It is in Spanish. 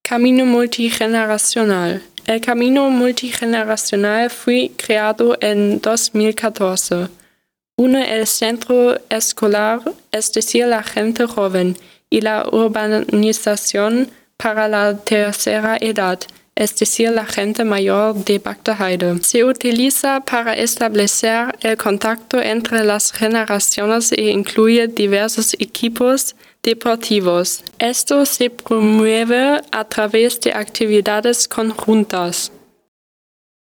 Camino multigeneracional. El Camino multigeneracional fue creado en 2014. Une el centro escolar, es decir, la gente joven, y la urbanización para la tercera edad, es decir, la gente mayor de Bagdaheide. Se utiliza para establecer el contacto entre las generaciones e incluye diversos equipos deportivos. Esto se promueve a través de actividades conjuntas.